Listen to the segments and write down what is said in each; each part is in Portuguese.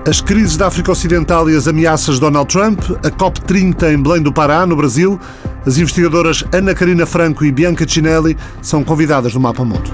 As crises da África Ocidental e as ameaças de Donald Trump, a COP30 em Belém do Pará, no Brasil. As investigadoras Ana Carina Franco e Bianca Cinelli são convidadas no Mapa Mundo.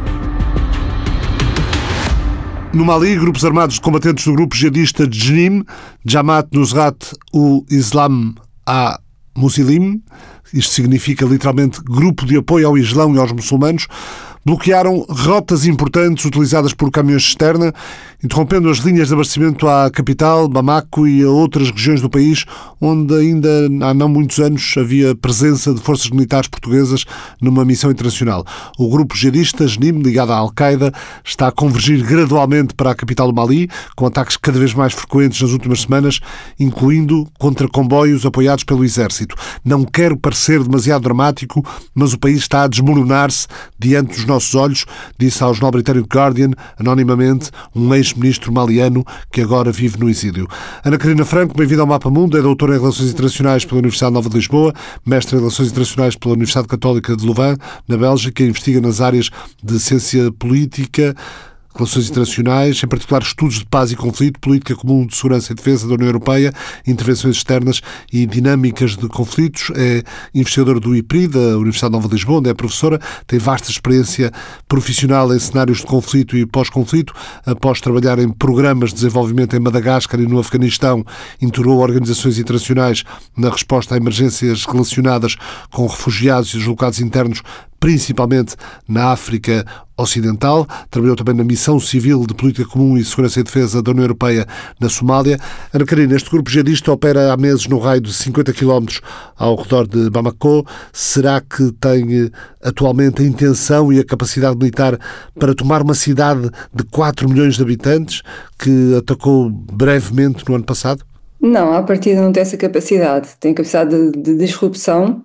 No Mali, grupos armados de combatentes do grupo jihadista JNIM, Jamaat Nusrat al-Islam al-Muslim, isto significa literalmente Grupo de Apoio ao Islão e aos Muçulmanos, bloquearam rotas importantes utilizadas por caminhões externa, interrompendo as linhas de abastecimento à capital, Bamako, e a outras regiões do país, onde ainda há não muitos anos havia presença de forças militares portuguesas numa missão internacional. O grupo jihadista JNIM, ligado à Al-Qaeda, está a convergir gradualmente para a capital do Mali, com ataques cada vez mais frequentes nas últimas semanas, incluindo contra comboios apoiados pelo exército. Não quero parecer demasiado dramático, mas o país está a desmoronar-se diante dos nossos olhos, disse ao jornal britânico Guardian, anonimamente, um ex-ministro maliano que agora vive no exílio. Ana Carina Franco, bem-vinda ao Mapa Mundo, é doutora em Relações Internacionais pela Universidade Nova de Lisboa, mestre em Relações Internacionais pela Universidade Católica de Louvain, na Bélgica, e investiga nas áreas de ciência política, relações internacionais, em particular estudos de paz e conflito, política comum de segurança e defesa da União Europeia, intervenções externas e dinâmicas de conflitos. É investigadora do IPRI, da Universidade Nova de Lisboa, onde é professora, tem vasta experiência profissional em cenários de conflito e pós-conflito. Após trabalhar em programas de desenvolvimento em Madagascar e no Afeganistão, integrou organizações internacionais na resposta a emergências relacionadas com refugiados e deslocados internos, principalmente na África Ocidental. Trabalhou também na Missão Civil de Política Comum e Segurança e Defesa da União Europeia na Somália. Ana Carina, este grupo jihadista opera há meses no raio de 50 km ao redor de Bamako. Será que tem atualmente a intenção e a capacidade militar para tomar uma cidade de 4 milhões de habitantes que atacou brevemente no ano passado? Não, à partida não tem essa capacidade. Tem capacidade de disrupção,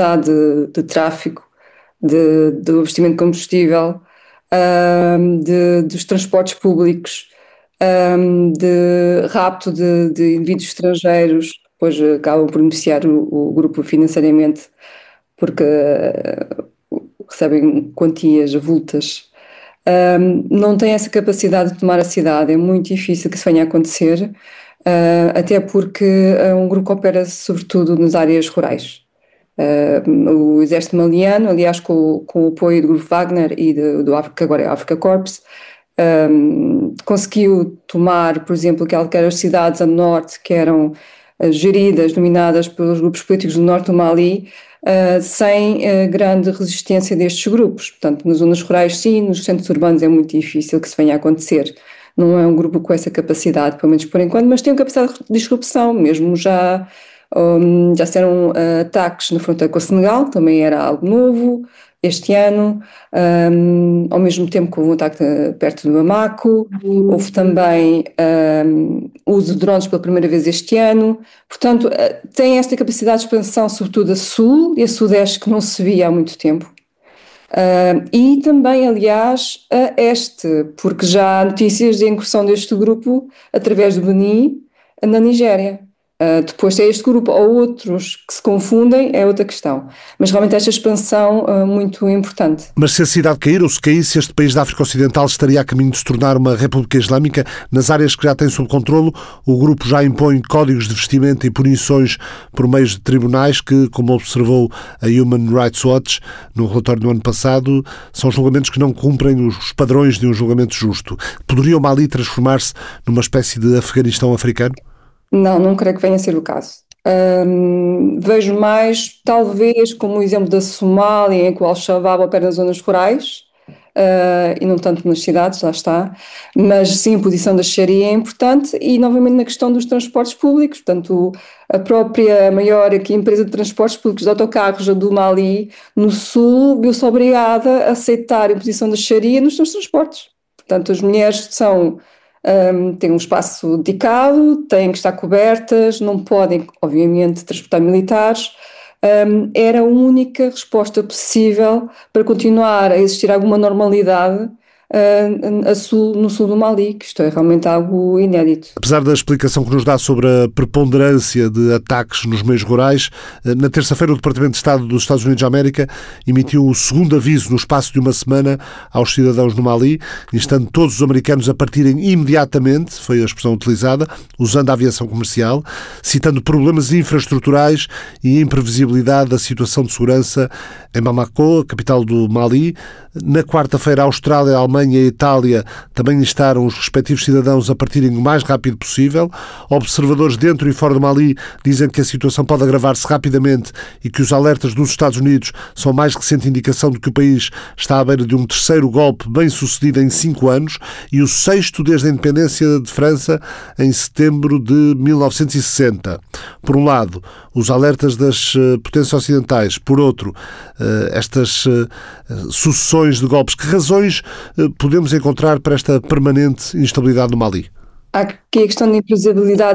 de tráfico, do abastecimento de combustível, dos transportes públicos, de rapto de indivíduos estrangeiros, depois acabam por beneficiar o grupo financeiramente, porque recebem quantias avultas. Não tem essa capacidade de tomar a cidade, é muito difícil que isso venha a acontecer, até porque é um grupo que opera sobretudo nas áreas rurais. O exército maliano, aliás, com o apoio do grupo Wagner e do África, agora é a Africa Corps, conseguiu tomar, por exemplo, aquelas cidades a norte que eram geridas, dominadas pelos grupos políticos do norte do Mali, sem grande resistência destes grupos. Portanto, nas zonas rurais sim, nos centros urbanos é muito difícil que isso venha a acontecer. Não é um grupo com essa capacidade, pelo menos por enquanto, mas tem uma capacidade de disrupção, mesmo já se deram ataques na fronteira com o Senegal, também era algo novo este ano, ao mesmo tempo que houve um ataque perto do Bamako, houve também uso de drones pela primeira vez este ano. Portanto, tem esta capacidade de expansão sobretudo a sul e a sudeste que não se via há muito tempo. E também, aliás, a este, porque já há notícias de incursão deste grupo através do Benin na Nigéria. Depois, se é este grupo ou outros que se confundem, é outra questão. Mas realmente esta expansão é muito importante. Mas se a cidade cair, ou se caísse, este país da África Ocidental estaria a caminho de se tornar uma república islâmica. Nas áreas que já tem sob controlo, o grupo já impõe códigos de vestimenta e punições por meio de tribunais que, como observou a Human Rights Watch no relatório do ano passado, são julgamentos que não cumprem os padrões de um julgamento justo. Poderia o Mali transformar-se numa espécie de Afeganistão africano? Não creio que venha a ser o caso. Vejo mais, talvez, como o exemplo da Somália, em que o Al-Shabaab opera nas zonas rurais, e não tanto nas cidades, lá está, mas sim a posição da Sharia é importante, e novamente na questão dos transportes públicos. Portanto, a própria maior aqui, empresa de transportes públicos de autocarros do Mali, no sul, viu-se obrigada a aceitar a posição da Sharia nos seus transportes. Portanto, as mulheres têm um espaço dedicado, têm que estar cobertas, não podem, obviamente, transportar militares. Era a única resposta possível para continuar a existir alguma normalidade no sul do Mali, que isto é realmente algo inédito. Apesar da explicação que nos dá sobre a preponderância de ataques nos meios rurais, na terça-feira o Departamento de Estado dos Estados Unidos da América emitiu o segundo aviso no espaço de uma semana aos cidadãos do Mali, instando todos os americanos a partirem imediatamente, foi a expressão utilizada, usando a aviação comercial, citando problemas infraestruturais e imprevisibilidade da situação de segurança em Bamako, a capital do Mali. Na quarta-feira, a Austrália, a Alemanha e a Itália também instaram os respectivos cidadãos a partirem o mais rápido possível. Observadores dentro e fora do Mali dizem que a situação pode agravar-se rapidamente e que os alertas dos Estados Unidos são mais recente indicação de que o país está à beira de um terceiro golpe bem-sucedido em 5 anos e o sexto desde a independência de França em setembro de 1960. Por um lado, os alertas das potências ocidentais. Por outro, estas sucessões de golpes. Que razões podemos encontrar para esta permanente instabilidade no Mali? Há aqui a questão da imprevisibilidade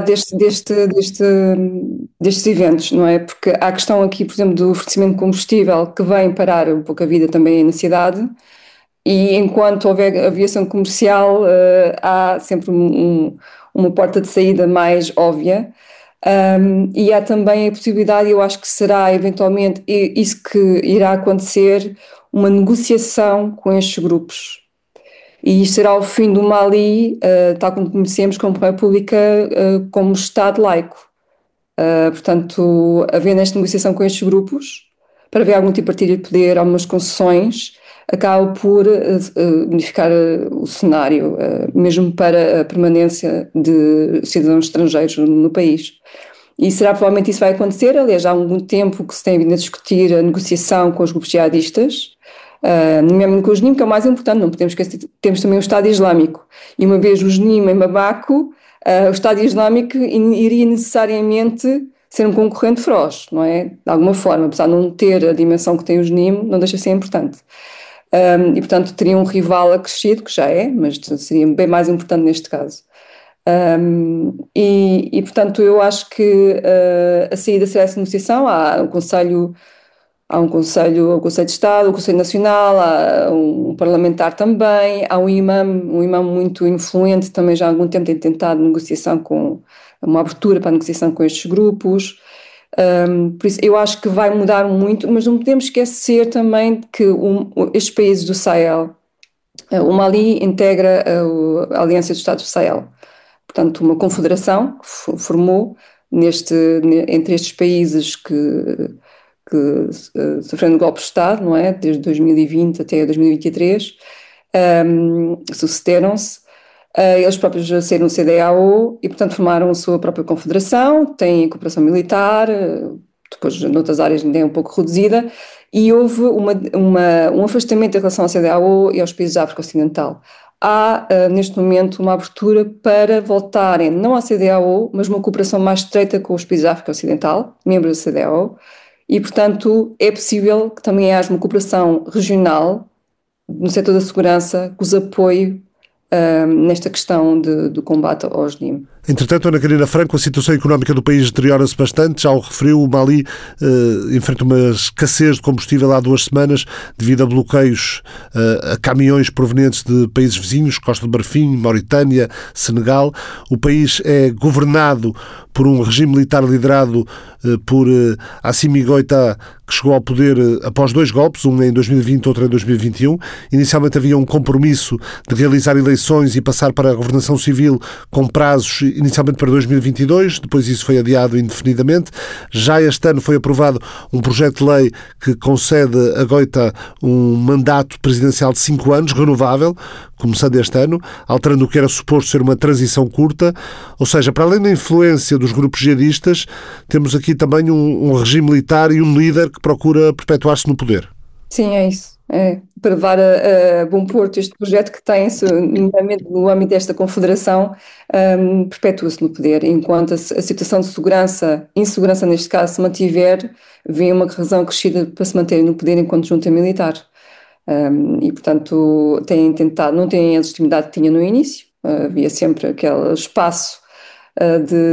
destes eventos, não é? Porque há a questão aqui, por exemplo, do fornecimento de combustível que vem parar um pouco a vida também na cidade, e enquanto houver aviação comercial, há sempre uma porta de saída mais óbvia. E há também a possibilidade, eu acho que será eventualmente isso que irá acontecer, uma negociação com estes grupos. E isto será o fim do Mali, tal como conhecemos, como república, como Estado laico. Portanto, havendo esta negociação com estes grupos, para haver algum tipo de partilha de poder, algumas concessões, acaba por modificar o cenário, mesmo para a permanência de cidadãos estrangeiros no país. E será provavelmente isso vai acontecer. Aliás, há algum tempo que se tem vindo a discutir a negociação com os grupos jihadistas, mesmo com o JNIM, que é o mais importante, não podemos esquecer, temos também o Estado Islâmico. E uma vez o JNIM em Bamako, o Estado Islâmico iria necessariamente ser um concorrente feroz, não é? De alguma forma, apesar de não ter a dimensão que tem o JNIM, não deixa de ser importante. E, portanto, teria um rival acrescido, que já é, mas seria bem mais importante neste caso. Portanto, eu acho que a saída será essa negociação. Há um Conselho de Estado, o Conselho Nacional, há um parlamentar também, há um imã muito influente, também já há algum tempo tem tentado negociação com uma abertura para a negociação com estes grupos. Por isso, eu acho que vai mudar muito, mas não podemos esquecer também que estes países do Sahel, o Mali integra a Aliança dos Estados do Sahel, portanto, uma confederação que formou entre estes países que sofrendo golpe de Estado, não é? Desde 2020 até 2023, sucederam-se. Eles próprios saíram do CDAO e, portanto, formaram a sua própria confederação, têm cooperação militar, depois noutras áreas ainda é um pouco reduzida, e houve um afastamento em relação ao CDAO e aos países da África Ocidental. Há, neste momento, uma abertura para voltarem, não à CDAO, mas uma cooperação mais estreita com os países da África Ocidental, membros da CDAO, e, portanto, é possível que também haja uma cooperação regional no setor da segurança que os apoie nesta questão do combate ao JNIM. Entretanto, Ana Carina Franco, a situação económica do país deteriora-se bastante. Já o referiu, o Mali enfrenta uma escassez de combustível há 2 semanas devido a bloqueios a caminhões provenientes de países vizinhos, Costa do Marfim, Mauritânia, Senegal. O país é governado por um regime militar liderado por Assimi Goïta, que chegou ao poder após 2 golpes, um em 2020, outro em 2021. Inicialmente havia um compromisso de realizar eleições e passar para a governação civil com prazos inicialmente para 2022, depois isso foi adiado indefinidamente. Já este ano foi aprovado um projeto de lei que concede a Goïta um mandato presidencial de 5 anos, renovável, começando este ano, alterando o que era suposto ser uma transição curta. Ou seja, para além da influência dos grupos jihadistas, temos aqui também um regime militar e um líder que procura perpetuar-se no poder. Sim, é isso. Para levar a bom porto este projeto que tem-se no âmbito desta confederação, perpetua-se no poder, enquanto a situação de insegurança neste caso se mantiver, vem uma razão crescida para se manterem no poder enquanto junta militar. E portanto têm tentado, não têm a legitimidade que tinha no início, havia sempre aquele espaço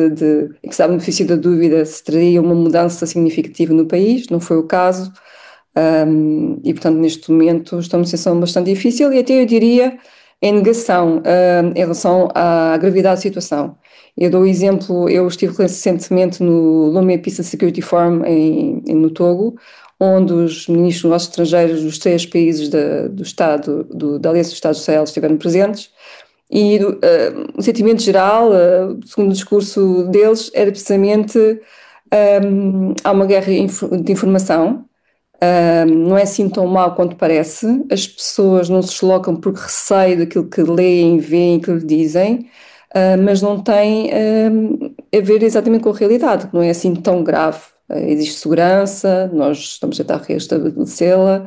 em que se dava benefício da dúvida se teria uma mudança significativa no país, não foi o caso. E, portanto, neste momento estão numa situação bastante difícil e até eu diria em negação em relação à gravidade da situação. Eu dou o exemplo, eu estive recentemente no Lomé Peace and Security Forum no Togo, onde os ministros dos negócios estrangeiros dos 3 países da Aliança dos Estados do Sahel estiveram presentes. E o sentimento geral, segundo o discurso deles, era precisamente há uma guerra de informação, não é assim tão mau quanto parece, as pessoas não se deslocam por receio daquilo que leem, veem, que lhe dizem, mas não tem a ver exatamente com a realidade, não é assim tão grave. Existe segurança, nós estamos a tentar restabelecê-la,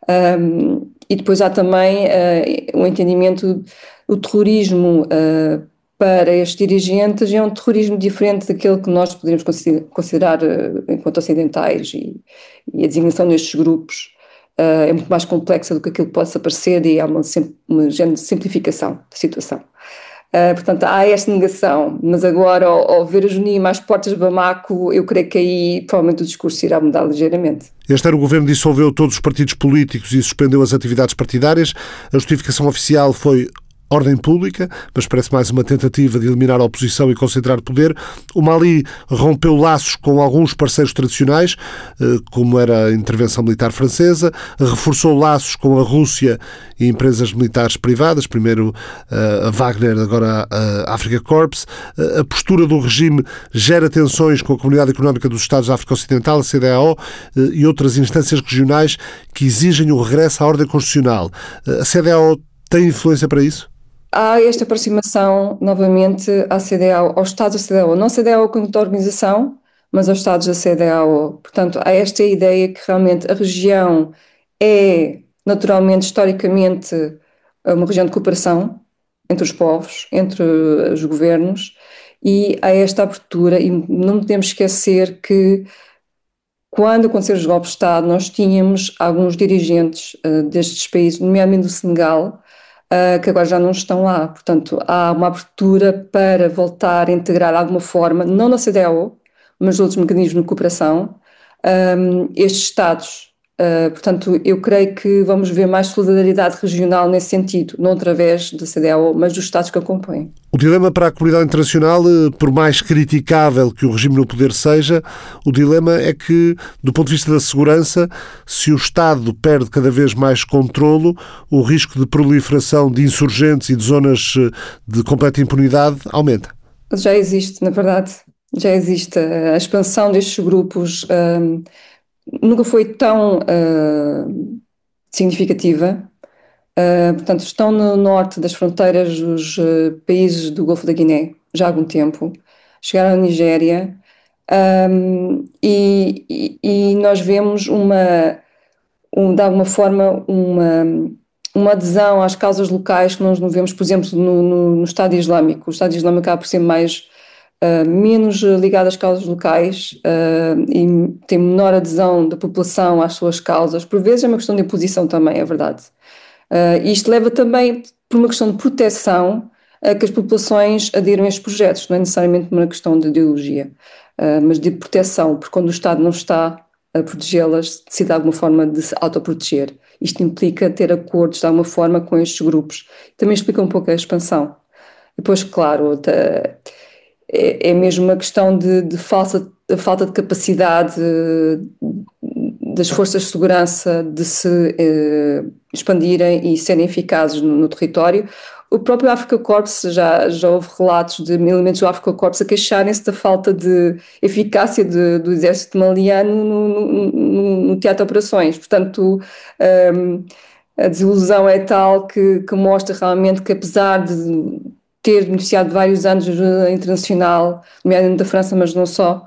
e depois há também o entendimento. O terrorismo para estes dirigentes é um terrorismo diferente daquele que nós poderíamos considerar enquanto ocidentais, e a designação destes grupos é muito mais complexa do que aquilo que possa parecer, e há uma género de simplificação da situação. Portanto, há esta negação, mas agora, ao ver a Junima às portas de Bamako, eu creio que aí provavelmente o discurso irá mudar ligeiramente. Este ano o governo dissolveu todos os partidos políticos e suspendeu as atividades partidárias. A justificação oficial foi ordem pública, mas parece mais uma tentativa de eliminar a oposição e concentrar poder. O Mali rompeu laços com alguns parceiros tradicionais, como era a intervenção militar francesa, reforçou laços com a Rússia e empresas militares privadas, primeiro a Wagner, agora a Africa Corps. A postura do regime gera tensões com a Comunidade Económica dos Estados da África Ocidental, a CEDEAO, e outras instâncias regionais que exigem o regresso à ordem constitucional. A CEDEAO tem influência para isso? Há esta aproximação, novamente, à CEDEAO, aos Estados da CEDEAO, não a CEDEAO como organização, mas aos Estados da CEDEAO. Portanto, há esta ideia que realmente a região é, naturalmente, historicamente, uma região de cooperação entre os povos, entre os governos, e há esta abertura, e não podemos esquecer que quando aconteceram os golpes de Estado, nós tínhamos alguns dirigentes destes países, nomeadamente do Senegal, que agora já não estão lá. Portanto, há uma abertura para voltar a integrar de alguma forma, não na CEDEAO, mas outros mecanismos de cooperação, estes Estados. Portanto, eu creio que vamos ver mais solidariedade regional nesse sentido, não através da CEDEAO, mas dos Estados que acompanham. O dilema para a comunidade internacional, por mais criticável que o regime no poder seja, o dilema é que, do ponto de vista da segurança, se o Estado perde cada vez mais controlo, o risco de proliferação de insurgentes e de zonas de completa impunidade aumenta. Já existe, na verdade, já existe. A expansão destes grupos nunca foi tão significativa. Portanto, estão no norte das fronteiras dos países do Golfo da Guiné já há algum tempo, chegaram à Nigéria, e nós vemos de alguma forma uma adesão às causas locais que nós não vemos, por exemplo, no Estado Islâmico. O Estado Islâmico acaba por ser menos ligado às causas locais, e tem menor adesão da população às suas causas. Por vezes é uma questão de imposição também, é verdade. Isto leva também, por uma questão de proteção, a que as populações aderam a estes projetos. Não é necessariamente uma questão de ideologia, mas de proteção, porque quando o Estado não está a protegê-las, decide de alguma forma de se autoproteger. Isto implica ter acordos de alguma forma com estes grupos. Também explica um pouco a expansão. Depois, claro, é mesmo uma questão de falta de capacidade das forças de segurança de se expandirem e serem eficazes no território. O próprio Africa Corps, já houve relatos de elementos do Africa Corps a queixarem-se da falta de eficácia do exército maliano no teatro de operações. Portanto, a desilusão é tal que mostra realmente que, apesar de ter beneficiado de vários anos de ajuda internacional, nomeadamente da França, mas não só,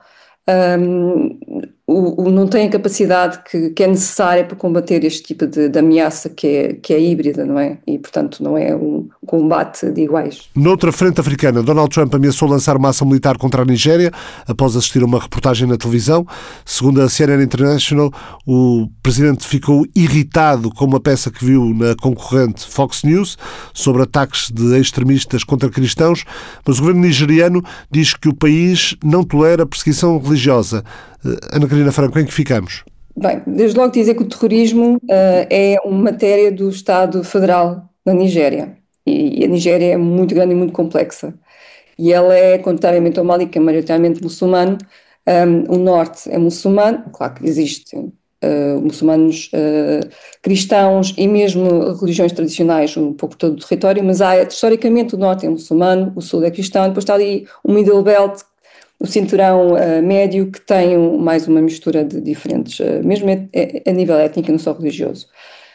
não tem a capacidade que é necessária para combater este tipo de ameaça que é híbrida, não é? E, portanto, não é um combate de iguais. Noutra frente africana, Donald Trump ameaçou lançar uma ação militar contra a Nigéria após assistir a uma reportagem na televisão. Segundo a CNN International, o presidente ficou irritado com uma peça que viu na concorrente Fox News sobre ataques de extremistas contra cristãos, mas o governo nigeriano diz que o país não tolera perseguição religiosa. Ana Carolina Franco, em que ficamos? Bem, desde logo dizer que o terrorismo é uma matéria do Estado Federal da Nigéria. E a Nigéria é muito grande e muito complexa. E ela é, contrariamente ao Mali, que é maioritariamente muçulmano, o norte é muçulmano, claro que existem muçulmanos, cristãos e mesmo religiões tradicionais um pouco por todo o território, mas historicamente o norte é muçulmano, o sul é cristão, e depois está ali o Middle Belt, o cinturão médio, que tem mais uma mistura de diferentes, mesmo a nível étnico, não só religioso.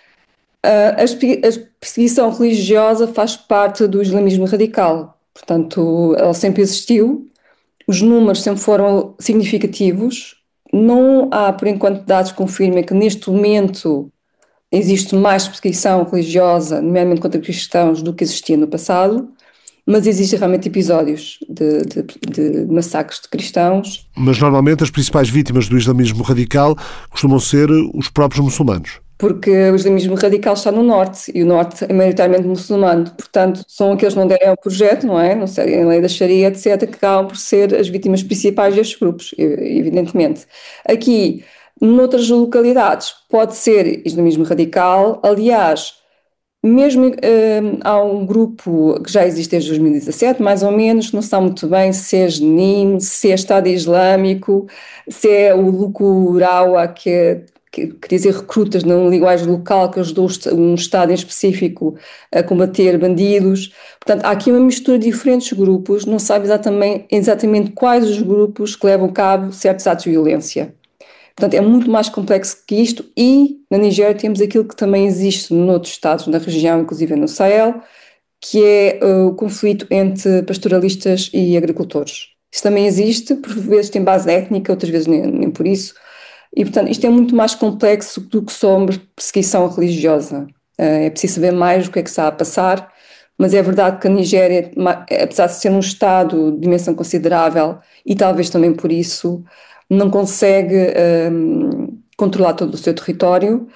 A perseguição religiosa faz parte do islamismo radical, portanto, ela sempre existiu, os números sempre foram significativos, não há, por enquanto, dados que confirmem que neste momento existe mais perseguição religiosa, nomeadamente contra cristãos, do que existia no passado, mas existem realmente episódios de massacres de cristãos. Mas normalmente as principais vítimas do islamismo radical costumam ser os próprios muçulmanos. Porque o islamismo radical está no norte, e o norte é maioritariamente muçulmano, portanto são aqueles que não derem ao projeto, não é? Não seguem a lei da Sharia, etc., que acabam por ser as vítimas principais destes grupos, evidentemente. Aqui, noutras localidades, pode ser islamismo radical, aliás, mesmo há um grupo que já existe desde 2017, mais ou menos, que não se sabe muito bem se é Jenin, se é Estado Islâmico, se é o Lucurawa, que quer dizer recrutas na linguagem local, que ajudou um Estado em específico a combater bandidos. Portanto, há aqui uma mistura de diferentes grupos, não se sabe exatamente quais os grupos que levam a cabo certos atos de violência. Portanto, é muito mais complexo que isto, e na Nigéria temos aquilo que também existe noutros estados da região, inclusive no Sahel, que é o conflito entre pastoralistas e agricultores. Isso também existe, por vezes tem base étnica, outras vezes nem por isso, e portanto isto é muito mais complexo do que só uma perseguição religiosa. É preciso saber mais o que é que está a passar, mas é verdade que a Nigéria, apesar de ser um Estado de dimensão considerável, e talvez também por isso, não consegue controlar todo o seu território.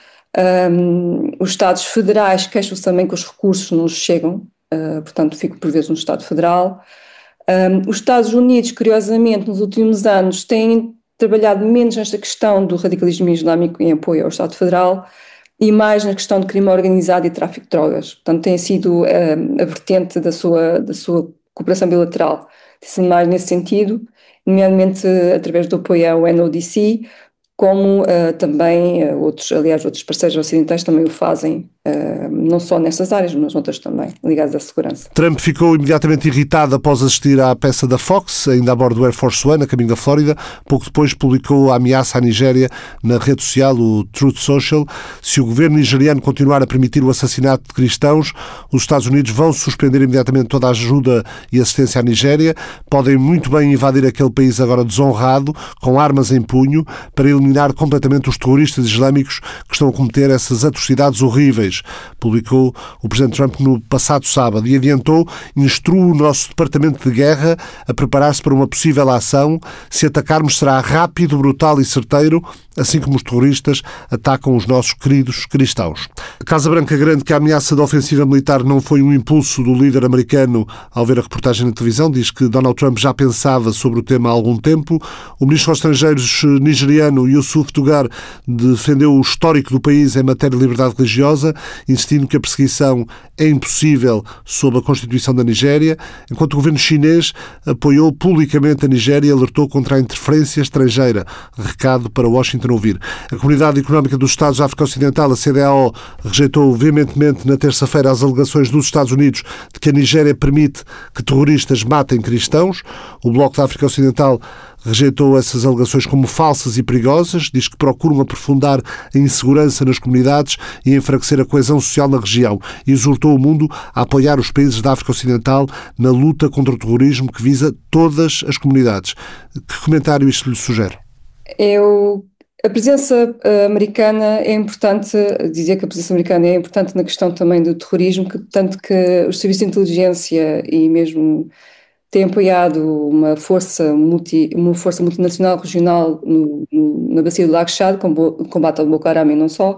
Os Estados federais queixam-se também que os recursos não chegam, portanto fica por vezes no Estado federal. Os Estados Unidos, curiosamente, nos últimos anos têm trabalhado menos nesta questão do radicalismo islâmico em apoio ao Estado Federal e mais na questão de crime organizado e tráfico de drogas. Portanto, tem sido a vertente da sua cooperação bilateral, tem mais nesse sentido, nomeadamente através do apoio ao NODC, como também outros parceiros ocidentais também o fazem, não só nessas áreas, mas outras também, ligadas à segurança. Trump ficou imediatamente irritado após assistir à peça da Fox, ainda a bordo do Air Force One, a caminho da Flórida. Pouco depois publicou a ameaça à Nigéria na rede social, o Truth Social. Se o governo nigeriano continuar a permitir o assassinato de cristãos, os Estados Unidos vão suspender imediatamente toda a ajuda e assistência à Nigéria. Podem muito bem invadir aquele país agora desonrado, com armas em punho, para eliminar completamente os terroristas islâmicos que estão a cometer essas atrocidades horríveis, publicou o Presidente Trump no passado sábado, e adiantou: instrua o nosso Departamento de Guerra a preparar-se para uma possível ação. Se atacarmos, será rápido, brutal e certeiro, assim como os terroristas atacam os nossos queridos cristãos. A Casa Branca garante que a ameaça da ofensiva militar não foi um impulso do líder americano ao ver a reportagem na televisão. Diz que Donald Trump já pensava sobre o tema há algum tempo. O ministro dos Estrangeiros nigeriano, Yusuf Tugar, defendeu o histórico do país em matéria de liberdade religiosa, insistindo que a perseguição é impossível sob a Constituição da Nigéria, enquanto o governo chinês apoiou publicamente a Nigéria e alertou contra a interferência estrangeira. Recado para Washington ouvir. A Comunidade Económica dos Estados da África Ocidental, a CEDEAO, rejeitou veementemente na terça-feira as alegações dos Estados Unidos de que a Nigéria permite que terroristas matem cristãos. O Bloco da África Ocidental rejeitou essas alegações como falsas e perigosas, diz que procuram aprofundar a insegurança nas comunidades e enfraquecer a coesão social na região, e exortou o mundo a apoiar os países da África Ocidental na luta contra o terrorismo que visa todas as comunidades. Que comentário isto lhe sugere? A presença americana é importante, dizer que a presença americana é importante na questão também do terrorismo, tanto que os serviços de inteligência e mesmo têm apoiado uma força multinacional regional na bacia do Lago Chad, combate ao Boko Haram e não só,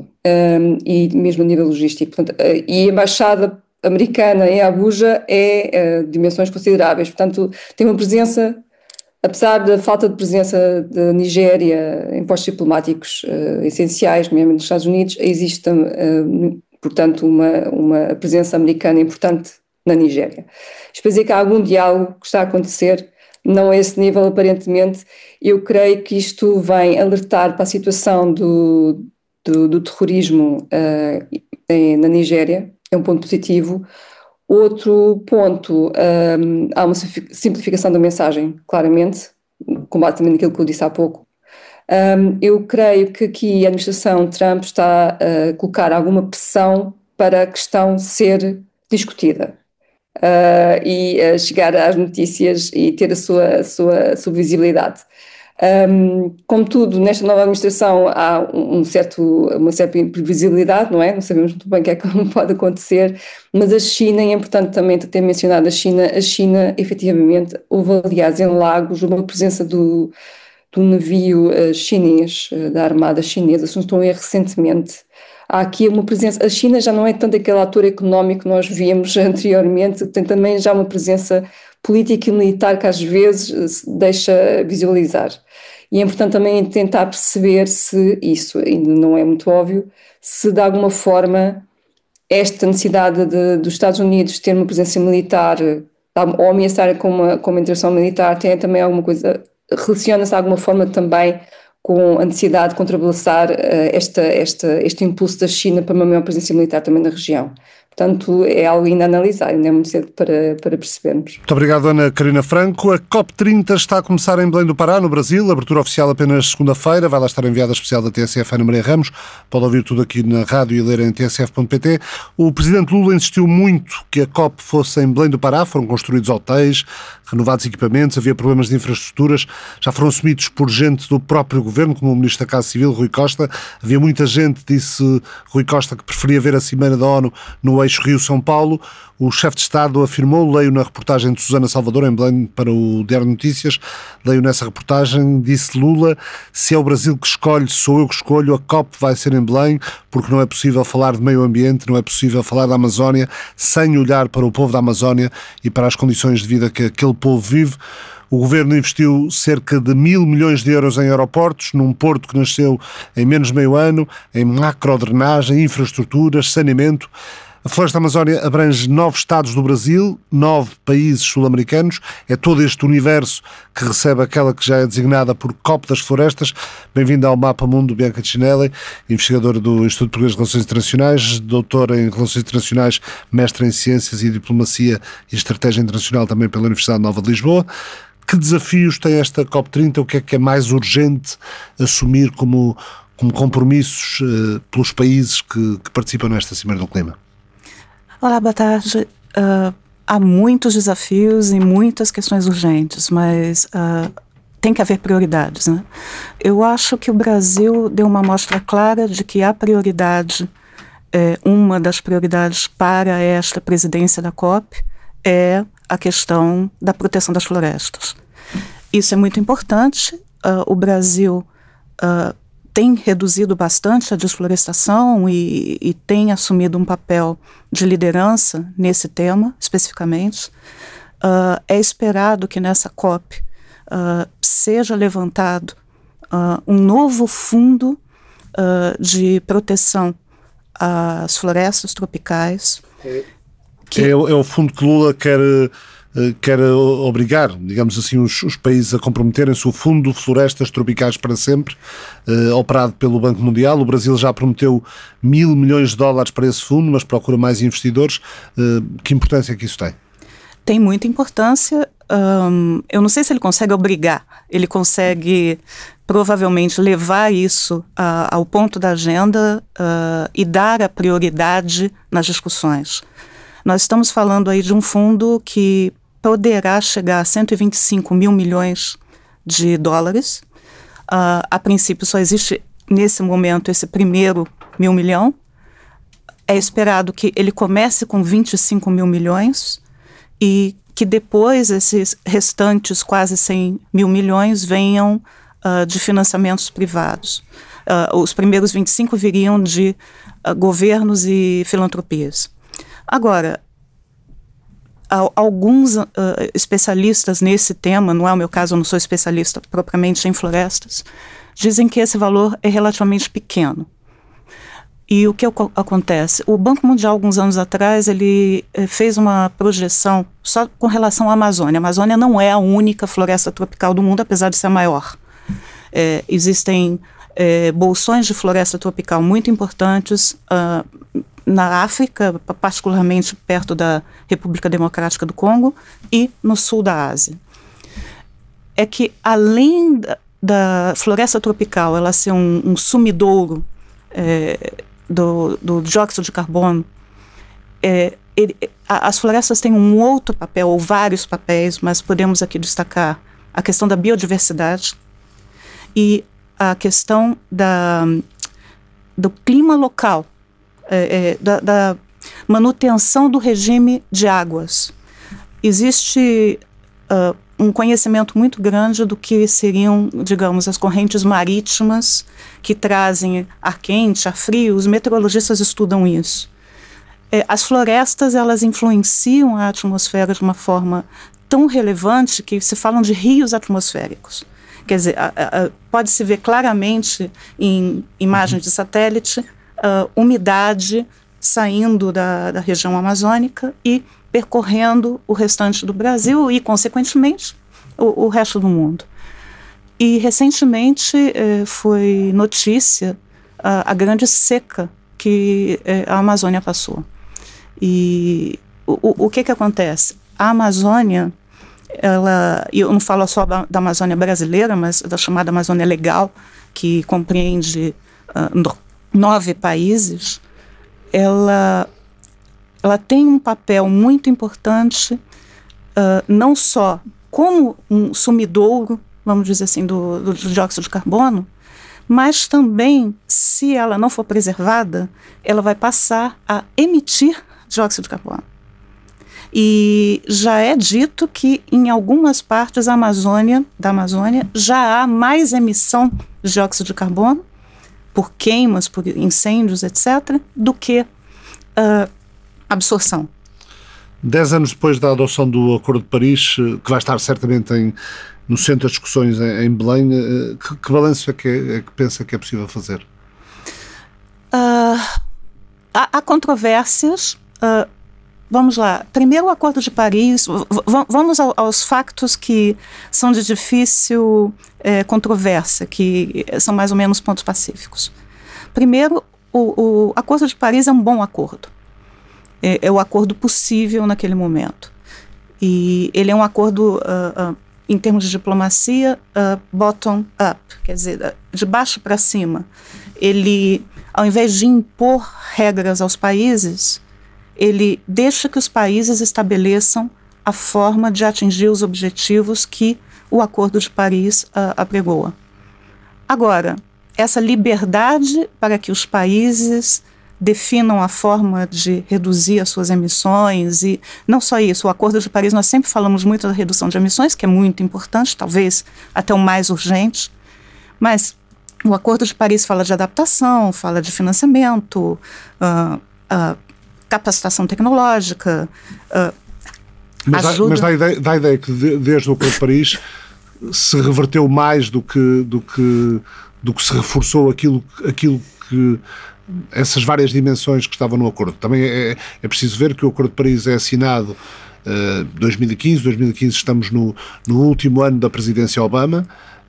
e mesmo a nível logístico. Portanto, e a embaixada americana em Abuja é de dimensões consideráveis, portanto tem uma presença apesar da falta de presença da Nigéria em postos diplomáticos essenciais, nomeadamente nos Estados Unidos, existe, portanto, uma presença americana importante na Nigéria. Isto para dizer que há algum diálogo que está a acontecer, não a esse nível aparentemente. Eu creio que isto vem alertar para a situação do terrorismo na Nigéria, é um ponto positivo. Outro ponto, há uma simplificação da mensagem, claramente, com base também naquilo que eu disse há pouco. Eu creio que aqui a administração Trump está a colocar alguma pressão para a questão ser discutida e chegar às notícias e ter a sua visibilidade. Contudo, nesta nova administração há uma certa imprevisibilidade, não é? Não sabemos muito bem o que é que pode acontecer, mas a China, é importante também ter mencionado a China efetivamente, houve aliás em Lagos uma presença do navio chinês, da armada chinesa, se não estou a erro, recentemente. Há aqui uma presença, a China já não é tanto aquele ator económico que nós víamos anteriormente, tem também já uma presença política e militar que às vezes se deixa visualizar. E é importante também tentar perceber se isso ainda não é muito óbvio, se de alguma forma esta necessidade dos Estados Unidos ter uma presença militar ou ameaçar com uma intervenção militar tem também alguma coisa, relaciona-se de alguma forma também com a necessidade de contrabalançar este impulso da China para uma maior presença militar também na região. Portanto, é algo ainda a analisar, ainda é muito cedo para percebermos. Muito obrigado, Ana Carina Franco. A COP30 está a começar em Belém do Pará, no Brasil. Abertura oficial apenas segunda-feira. Vai lá estar a enviada especial da TSF, Ana Maria Ramos. Pode ouvir tudo aqui na rádio e ler em tsf.pt. O presidente Lula insistiu muito que a COP fosse em Belém do Pará. Foram construídos hotéis, renovados equipamentos, havia problemas de infraestruturas. Já foram assumidos por gente do próprio governo, como o ministro da Casa Civil, Rui Costa. Havia muita gente, disse Rui Costa, que preferia ver a Cimeira da ONU no eixo Rio-São Paulo. O chefe de Estado afirmou, leio na reportagem de Susana Salvador, em Belém, para o Diário de Notícias, leio nessa reportagem, disse Lula, se é o Brasil que escolhe, sou eu que escolho, a COP vai ser em Belém, porque não é possível falar de meio ambiente, não é possível falar da Amazónia sem olhar para o povo da Amazónia e para as condições de vida que aquele povo vive. O governo investiu cerca de 1.000 milhões de euros em aeroportos, num porto que nasceu em menos de meio ano, em macrodrenagem, infraestruturas, saneamento. A Floresta Amazónia abrange 9 estados do Brasil, 9 países sul-americanos. É todo este universo que recebe aquela que já é designada por COP das Florestas. Bem-vinda ao Mapa Mundo, Bianca Cinelli, investigadora do Instituto Português de Relações Internacionais, doutora em Relações Internacionais, mestra em Ciências e Diplomacia e Estratégia Internacional também pela Universidade Nova de Lisboa. Que desafios tem esta COP30? O que é mais urgente assumir como compromissos pelos países que participam nesta Cimeira do Clima? Olá, boa tarde. Há muitos desafios e muitas questões urgentes, mas tem que haver prioridades, né? Eu acho que o Brasil deu uma amostra clara de que a prioridade, uma das prioridades para esta presidência da COP é a questão da proteção das florestas. Isso é muito importante. O Brasil tem reduzido bastante a desflorestação e tem assumido um papel de liderança nesse tema, especificamente. É esperado que nessa COP seja levantado um novo fundo de proteção às florestas tropicais. É o fundo que Lula quer obrigar, digamos assim, os países a comprometerem-se. O Fundo Florestas Tropicais para Sempre, operado pelo Banco Mundial. O Brasil já prometeu 1.000 milhões de dólares para esse fundo, mas procura mais investidores. Que importância é que isso tem? Tem muita importância. Eu não sei se ele consegue obrigar, ele consegue provavelmente levar isso ao ponto da agenda e dar a prioridade nas discussões. Nós estamos falando aí de um fundo que poderá chegar a 125 mil milhões de dólares. A princípio só existe nesse momento esse primeiro 1.000 milhão. É esperado que ele comece com 25 mil milhões e que depois esses restantes quase 100 mil milhões venham de financiamentos privados. Os primeiros 25 viriam de governos e filantropias. Agora, alguns especialistas nesse tema, não é o meu caso, eu não sou especialista propriamente em florestas, dizem que esse valor é relativamente pequeno. E o que acontece? O Banco Mundial, alguns anos atrás, ele fez uma projeção só com relação à Amazônia. A Amazônia não é a única floresta tropical do mundo, apesar de ser a maior. Existem bolsões de floresta tropical muito importantes na África, particularmente perto da República Democrática do Congo, e no sul da Ásia. É que, além da floresta tropical ela ser um sumidouro do dióxido de carbono, as florestas têm um outro papel, ou vários papéis, mas podemos aqui destacar a questão da biodiversidade e a questão do clima local, da manutenção do regime de águas. Existe um conhecimento muito grande do que seriam, digamos, as correntes marítimas que trazem ar quente, ar frio. Os meteorologistas estudam isso. As florestas, elas influenciam a atmosfera de uma forma tão relevante que se falam de rios atmosféricos. Quer dizer, pode-se ver claramente em imagens de satélite umidade saindo da região amazônica e percorrendo o restante do Brasil e, consequentemente, o resto do mundo. E, recentemente, foi notícia a grande seca que a Amazônia passou. E o que acontece? A Amazônia, eu não falo só da Amazônia brasileira, mas da chamada Amazônia Legal, que compreende 9 países, ela tem um papel muito importante, não só como um sumidouro, vamos dizer assim, do dióxido de carbono, mas também, se ela não for preservada, ela vai passar a emitir dióxido de carbono. E já é dito que em algumas partes da Amazônia já há mais emissão de dióxido de carbono por queimas, por incêndios, etc., do que absorção. 10 anos depois da adoção do Acordo de Paris, que vai estar certamente no centro das discussões em Belém, que balanço é que pensa que é possível fazer? Há controvérsias. Vamos lá. Primeiro, o Acordo de Paris. Vamos aos factos que são de difícil controvérsia, que são mais ou menos pontos pacíficos. Primeiro, o Acordo de Paris é um bom acordo. É o acordo possível naquele momento. E ele é um acordo, em termos de diplomacia, bottom-up, quer dizer, de baixo para cima. Ele, ao invés de impor regras aos países, ele deixa que os países estabeleçam a forma de atingir os objetivos que o Acordo de Paris apregoa. Agora, essa liberdade para que os países definam a forma de reduzir as suas emissões, e não só isso, o Acordo de Paris, nós sempre falamos muito da redução de emissões, que é muito importante, talvez até o mais urgente, mas o Acordo de Paris fala de adaptação, fala de financiamento, capacitação tecnológica, ajuda. Mas dá a ideia que desde o Acordo de Paris se reverteu mais do que se reforçou aquilo que essas várias dimensões que estavam no acordo. Também é preciso ver que o Acordo de Paris é assinado em 2015 estamos no último ano da presidência Obama,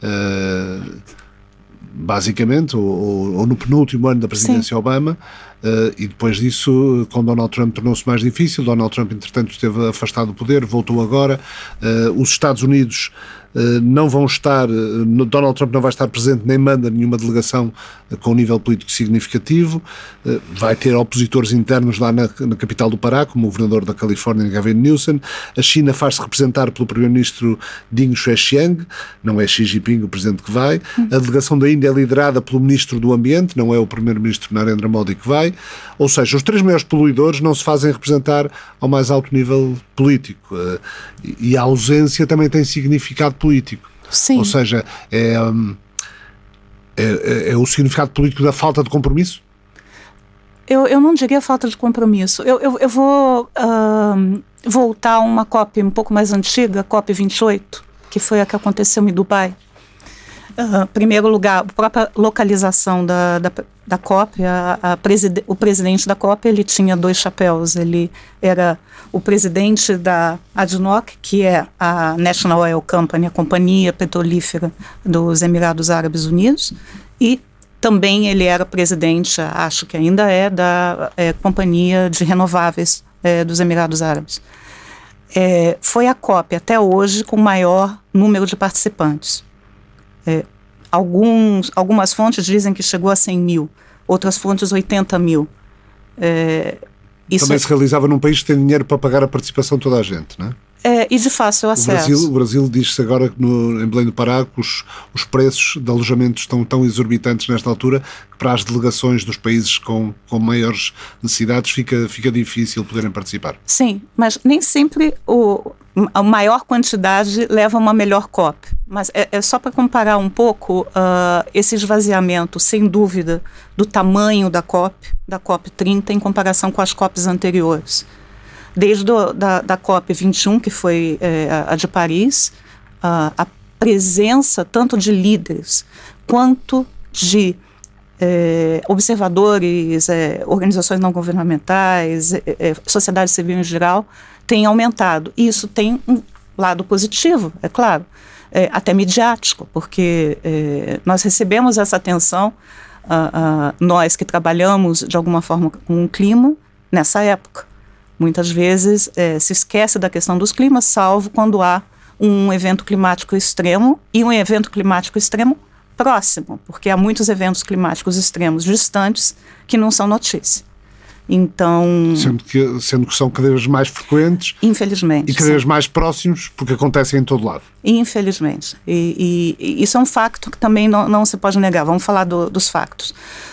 basicamente, ou no penúltimo ano da presidência Sim. Obama, e depois disso, com Donald Trump, tornou-se mais difícil. Donald Trump, entretanto, esteve afastado do poder, voltou agora. Os Estados Unidos não vão estar, Donald Trump não vai estar presente nem manda nenhuma delegação com um nível político significativo, vai ter opositores internos lá na capital do Pará, como o governador da Califórnia, Gavin Newsom. A China faz-se representar pelo primeiro-ministro Ding Xuexiang, não é Xi Jinping o presidente que vai. A delegação da Índia é liderada pelo ministro do Ambiente, não é o primeiro-ministro Narendra Modi que vai. Ou seja, os 3 maiores poluidores não se fazem representar ao mais alto nível político, e a ausência também tem significado político. Sim. Ou seja, é o significado político da falta de compromisso? Eu não diria falta de compromisso. Eu vou voltar a uma COP um pouco mais antiga, a COP 28, que foi a que aconteceu em Dubai. Primeiro lugar, a própria localização da COP, o presidente da COP, ele tinha 2 chapéus. Ele era o presidente da ADNOC, que é a National Oil Company, a companhia petrolífera dos Emirados Árabes Unidos, e também ele era presidente, acho que ainda é, da Companhia de Renováveis dos Emirados Árabes. Foi a COP até hoje com o maior número de participantes. Algumas fontes dizem que chegou a 100 mil, outras fontes 80 mil. Também se realizava num país que tem dinheiro para pagar a participação de toda a gente, não é? E de fácil acesso. O Brasil diz-se agora que em Belém do Pará que os preços de alojamento estão tão exorbitantes nesta altura que para as delegações dos países com maiores necessidades fica difícil poderem participar. Sim, mas nem sempre a maior quantidade leva a uma melhor COP. Mas é só para comparar um pouco esse esvaziamento, sem dúvida, do tamanho da COP 30 em comparação com as COPs anteriores. Desde da COP 21, que foi a de Paris, a presença tanto de líderes quanto de observadores, organizações não governamentais, sociedade civil em geral, tem aumentado. E isso tem um lado positivo, é claro, até midiático, porque nós recebemos essa atenção, nós que trabalhamos de alguma forma com o clima, nessa época. Muitas vezes se esquece da questão dos climas, salvo quando há um evento climático extremo e um evento climático extremo próximo, porque há muitos eventos climáticos extremos distantes que não são notícia. Então... Sendo que são cada vez mais frequentes. Infelizmente. E cada vez mais próximos, porque acontecem em todo lado. Infelizmente. E isso é um facto que também não se pode negar. Vamos falar dos factos.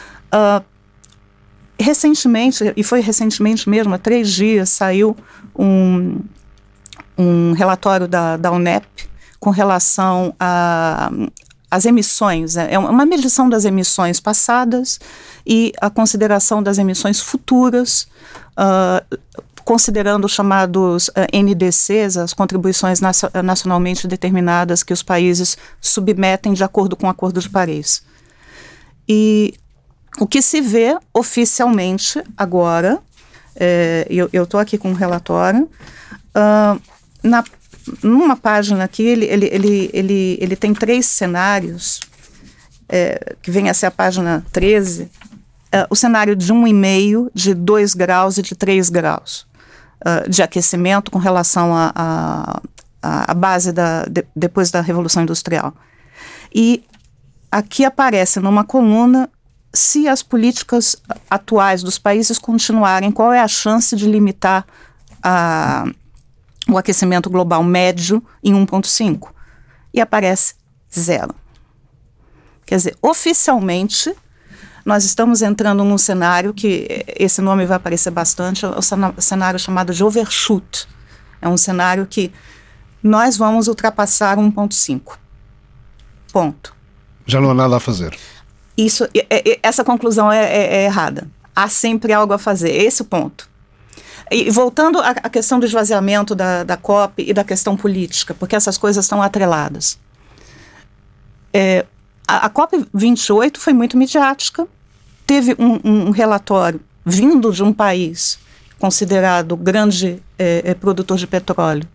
Recentemente, e foi recentemente mesmo, há 3 dias, saiu um relatório da UNEP com relação às emissões. É uma medição das emissões passadas e a consideração das emissões futuras, considerando os chamados NDCs, as contribuições nacionalmente determinadas que os países submetem de acordo com o Acordo de Paris. E o que se vê oficialmente agora, eu estou aqui com um relatório, numa página aqui ele tem 3 cenários, que vem a ser a página 13, o cenário de 1,5, de 2 graus e de 3 graus de aquecimento com relação à base depois da Revolução Industrial. E aqui aparece numa coluna: se as políticas atuais dos países continuarem, qual é a chance de limitar o aquecimento global médio em 1,5? E aparece 0. Quer dizer, oficialmente, nós estamos entrando num cenário que, esse nome vai aparecer bastante, é o cenário chamado de overshoot. É um cenário que nós vamos ultrapassar 1,5. Ponto. Já não há nada a fazer. Essa conclusão é errada. Há sempre algo a fazer, esse é o ponto. E voltando à questão do esvaziamento da COP e da questão política, porque essas coisas estão atreladas. A COP 28 foi muito midiática, teve um relatório vindo de um país considerado grande produtor de petróleo,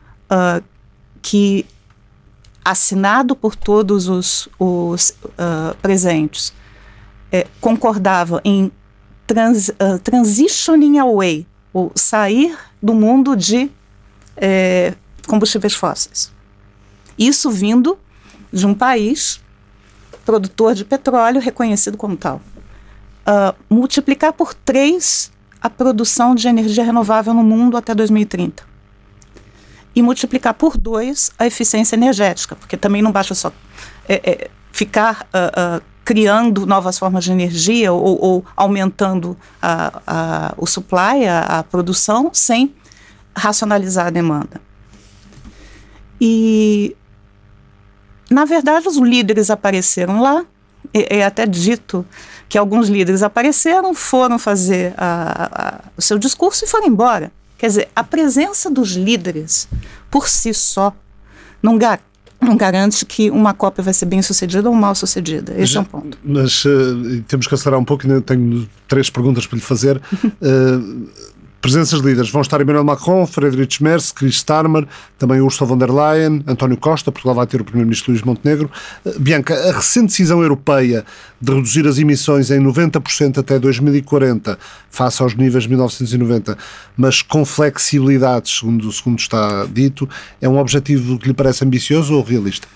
que, assinado por todos os presentes, concordava em transitioning away, ou sair do mundo de combustíveis fósseis. Isso vindo de um país produtor de petróleo reconhecido como tal. Multiplicar por 3 a produção de energia renovável no mundo até 2030. E multiplicar por 2 a eficiência energética, porque também não basta só ficar criando novas formas de energia ou aumentando o supply, a produção, sem racionalizar a demanda. E, na verdade, os líderes apareceram lá, É até dito que alguns líderes apareceram, foram fazer o seu discurso e foram embora. Quer dizer, a presença dos líderes, por si só, não garante que uma cópia vai ser bem sucedida ou mal sucedida. Esse é um ponto. Mas temos que acelerar um pouco, ainda tenho 3 perguntas para lhe fazer. Presenças de líderes. Vão estar Emmanuel Macron, Friedrich Merz, Keir Starmer, também Ursula von der Leyen, António Costa. Portugal vai ter o primeiro-ministro Luís Montenegro. Bianca, a recente decisão europeia de reduzir as emissões em 90% até 2040, face aos níveis de 1990, mas com flexibilidade, segundo está dito, é um objetivo que lhe parece ambicioso ou realista?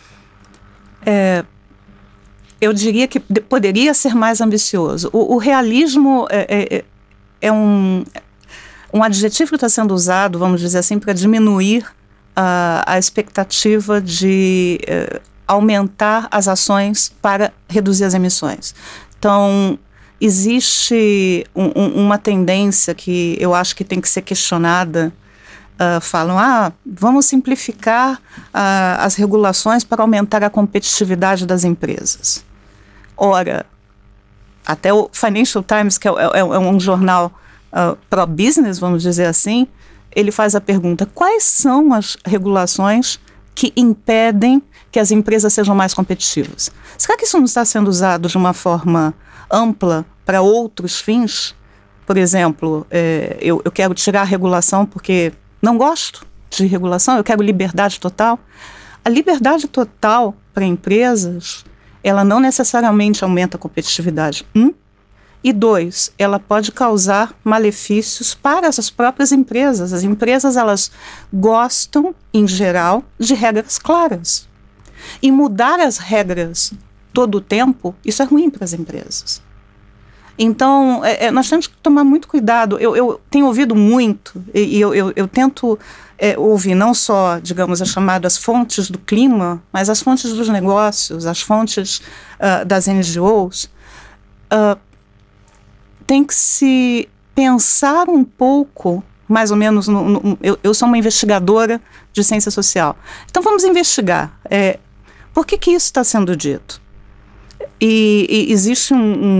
Eu diria que poderia ser mais ambicioso. O realismo é um adjetivo que está sendo usado, vamos dizer assim, para diminuir a expectativa de aumentar as ações para reduzir as emissões. Então, existe uma tendência que eu acho que tem que ser questionada. Falam, vamos simplificar as regulações para aumentar a competitividade das empresas. Ora, até o Financial Times, que é um jornal pro-business, vamos dizer assim, ele faz a pergunta: quais são as regulações que impedem que as empresas sejam mais competitivas? Será que isso não está sendo usado de uma forma ampla para outros fins? Por exemplo, eu quero tirar a regulação porque não gosto de regulação, eu quero liberdade total. A liberdade total para empresas, ela não necessariamente aumenta a competitividade. E 2, ela pode causar malefícios para as próprias empresas. As empresas, elas gostam, em geral, de regras claras. E mudar as regras todo o tempo, isso é ruim para as empresas. Então, nós temos que tomar muito cuidado. Eu tenho ouvido muito, e eu tento ouvir não só, digamos, as chamadas fontes do clima, mas as fontes dos negócios, as fontes das NGOs. Tem que se pensar um pouco, mais ou menos, eu sou uma investigadora de ciência social. Então vamos investigar. Por que isso está sendo dito? E existe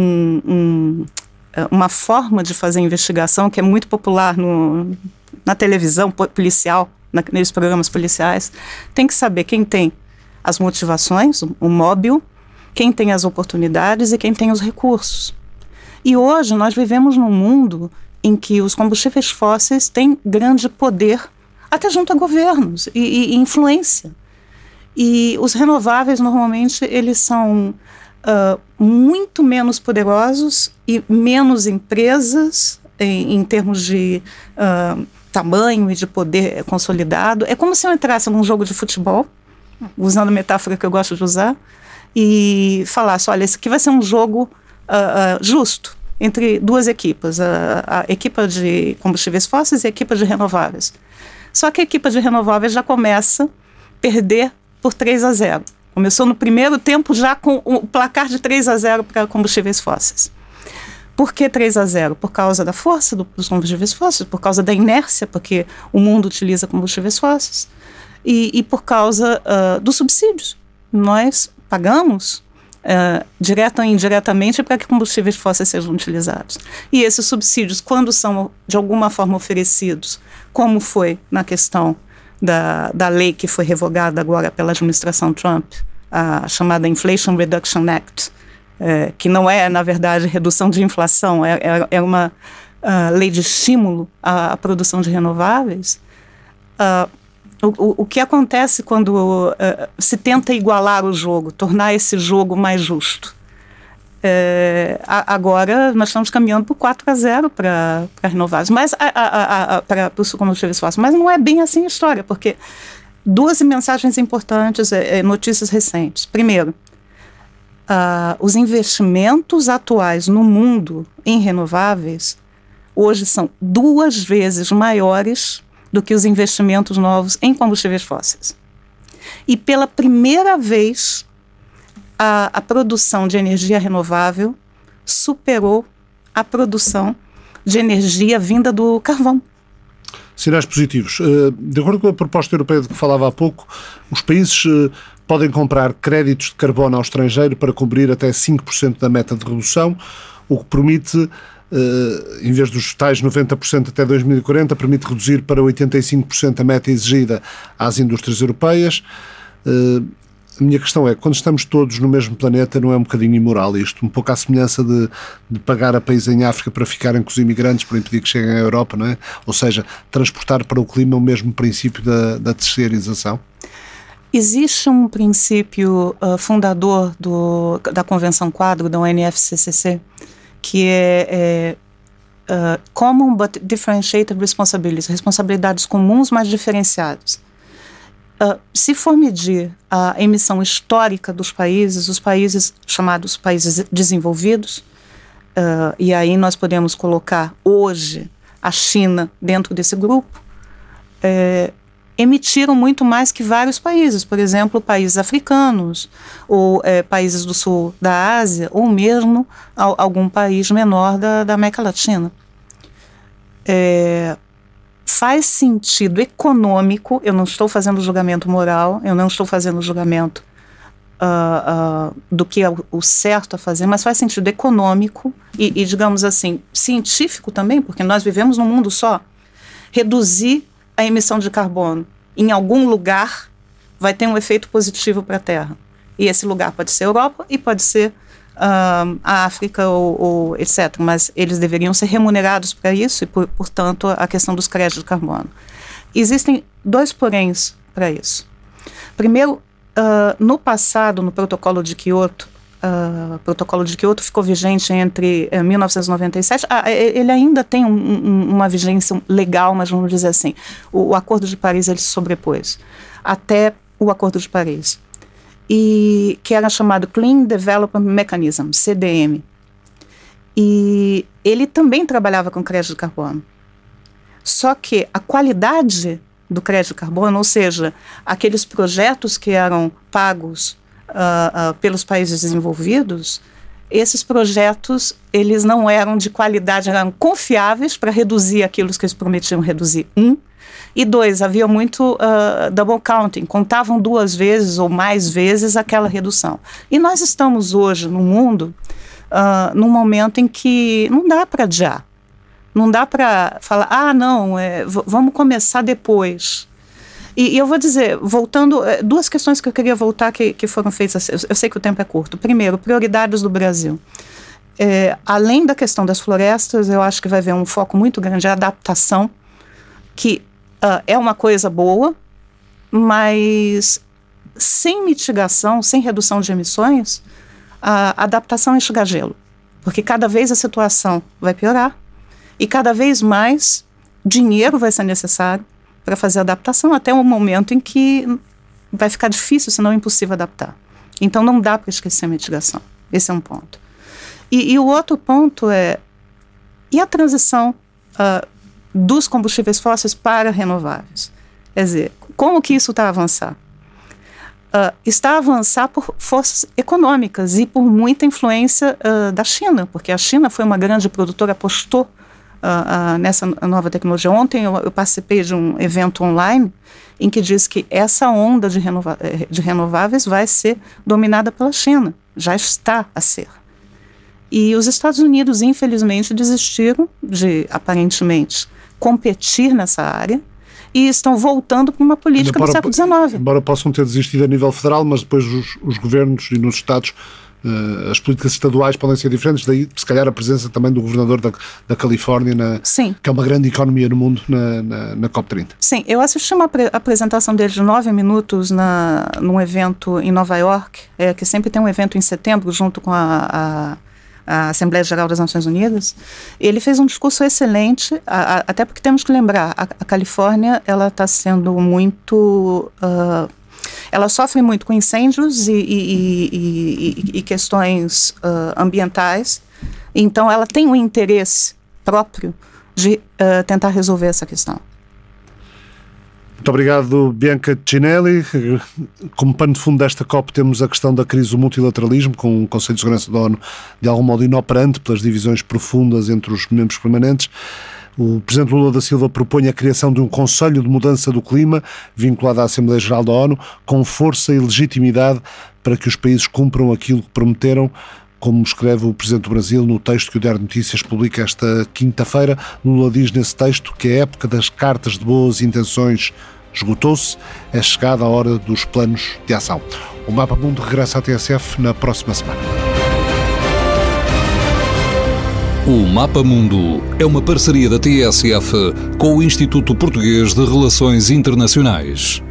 uma forma de fazer investigação que é muito popular na televisão policial, nos programas policiais. Tem que saber quem tem as motivações, o móvel, quem tem as oportunidades e quem tem os recursos. E hoje nós vivemos num mundo em que os combustíveis fósseis têm grande poder, até junto a governos, e influência. E os renováveis, normalmente, eles são muito menos poderosos e menos empresas em termos de tamanho e de poder consolidado. É como se eu entrasse num jogo de futebol, usando a metáfora que eu gosto de usar, e falasse, olha, esse aqui vai ser um jogo justo entre duas equipas, a equipa de combustíveis fósseis e a equipa de renováveis. Só que a equipa de renováveis já começa a perder por 3-0. Começou no primeiro tempo já com o placar de 3-0 para combustíveis fósseis. Por que 3-0? Por causa da força dos combustíveis fósseis, por causa da inércia, porque o mundo utiliza combustíveis fósseis, e por causa dos subsídios. Nós pagamos direta ou indiretamente para que combustíveis fósseis sejam utilizados. E esses subsídios, quando são de alguma forma oferecidos, como foi na questão da lei que foi revogada agora pela administração Trump, a chamada Inflation Reduction Act, que não é, na verdade, redução de inflação, é uma lei de estímulo à produção de renováveis. O que acontece quando se tenta igualar o jogo, tornar esse jogo mais justo? Agora nós estamos caminhando por 4-0 para renováveis, mas para os combustíveis fósseis. Mas não é bem assim a história, porque 2 mensagens importantes, notícias recentes. Primeiro, os investimentos atuais no mundo em renováveis hoje são 2 vezes maiores do que os investimentos novos em combustíveis fósseis. E pela primeira vez, a produção de energia renovável superou a produção de energia vinda do carvão. Sinais positivos. De acordo com a proposta europeia de que falava há pouco, os países podem comprar créditos de carbono ao estrangeiro para cobrir até 5% da meta de redução, o que permite, em vez dos tais 90% até 2040, permite reduzir para 85% a meta exigida às indústrias europeias. A minha questão é, quando estamos todos no mesmo planeta, não é um bocadinho imoral isto? Um pouco à semelhança de pagar a países em África para ficarem com os imigrantes, para impedir que cheguem à Europa, não é? Ou seja, transportar para o clima o mesmo princípio da terceirização? Existe um princípio fundador da Convenção Quadro, da UNFCCC, que é Common but Differentiated Responsibilities, responsabilidades comuns, mas diferenciadas. Se for medir a emissão histórica dos países, os países chamados países desenvolvidos, e aí nós podemos colocar hoje a China dentro desse grupo, emitiram muito mais que vários países, por exemplo, países africanos, ou países do sul da Ásia, ou mesmo algum país menor da América Latina. Faz sentido econômico, eu não estou fazendo julgamento moral, eu não estou fazendo julgamento do que é o certo a fazer, mas faz sentido econômico e, digamos assim, científico também, porque nós vivemos num mundo só. Reduzir a emissão de carbono em algum lugar vai ter um efeito positivo para a Terra. E esse lugar pode ser a Europa e pode ser a África ou etc. Mas eles deveriam ser remunerados para isso e, portanto, a questão dos créditos de carbono. Existem 2 poréns para isso. Primeiro, no passado, no Protocolo de Kyoto, o Protocolo de Kyoto ficou vigente entre 1997, ele ainda tem uma vigência legal, mas vamos dizer assim, o Acordo de Paris ele se sobrepôs até o Acordo de Paris, e que era chamado Clean Development Mechanism, CDM, e ele também trabalhava com crédito de carbono, só que a qualidade do crédito de carbono, ou seja, aqueles projetos que eram pagos pelos países desenvolvidos, esses projetos, eles não eram de qualidade, eram confiáveis para reduzir aquilo que eles prometiam reduzir, e 2, havia muito double counting, contavam 2 vezes ou mais vezes aquela redução. E nós estamos hoje no mundo, num momento em que não dá para adiar, não dá para falar, não, vamos começar depois. E eu vou dizer, voltando, 2 questões que eu queria voltar que foram feitas, eu sei que o tempo é curto. Primeiro, prioridades do Brasil. Além da questão das florestas, eu acho que vai haver um foco muito grande, a adaptação, que é uma coisa boa, mas sem mitigação, sem redução de emissões, a adaptação enxuga gelo, porque cada vez a situação vai piorar e cada vez mais dinheiro vai ser necessário para fazer a adaptação, até um momento em que vai ficar difícil, se não impossível adaptar. Então não dá para esquecer a mitigação. Esse é um ponto. E o outro ponto e a transição dos combustíveis fósseis para renováveis? Quer dizer, como que isso está a avançar? Está a avançar por forças econômicas e por muita influência da China, porque a China foi uma grande produtora, apostou nessa nova tecnologia. Ontem eu participei de um evento online em que diz que essa onda de renováveis vai ser dominada pela China, já está a ser. E os Estados Unidos, infelizmente, desistiram de, aparentemente, competir nessa área e estão voltando para uma política do século XIX. Embora possam ter desistido a nível federal, mas depois os governos e nos Estados, as políticas estaduais podem ser diferentes, daí se calhar a presença também do governador da Califórnia, que é uma grande economia no mundo, na COP30. Sim, eu assisti uma apresentação dele de 9 minutos num evento em Nova York, que sempre tem um evento em setembro junto com a Assembleia Geral das Nações Unidas. Ele fez um discurso excelente, até porque temos que lembrar, a Califórnia, ela está sendo muito... ela sofre muito com incêndios e questões ambientais, então ela tem um interesse próprio de tentar resolver essa questão. Muito obrigado, Bianca Cinelli. Como pano de fundo desta COP temos a questão da crise do multilateralismo, com o Conselho de Segurança da ONU de algum modo inoperante pelas divisões profundas entre os membros permanentes. O Presidente Lula da Silva propõe a criação de um Conselho de Mudança do Clima, vinculado à Assembleia Geral da ONU, com força e legitimidade para que os países cumpram aquilo que prometeram, como escreve o Presidente do Brasil no texto que o Diário de Notícias publica esta quinta-feira. Lula diz nesse texto que a época das cartas de boas intenções esgotou-se, é chegada a hora dos planos de ação. O Mapa Mundo regressa à TSF na próxima semana. O Mapa Mundo é uma parceria da TSF com o Instituto Português de Relações Internacionais.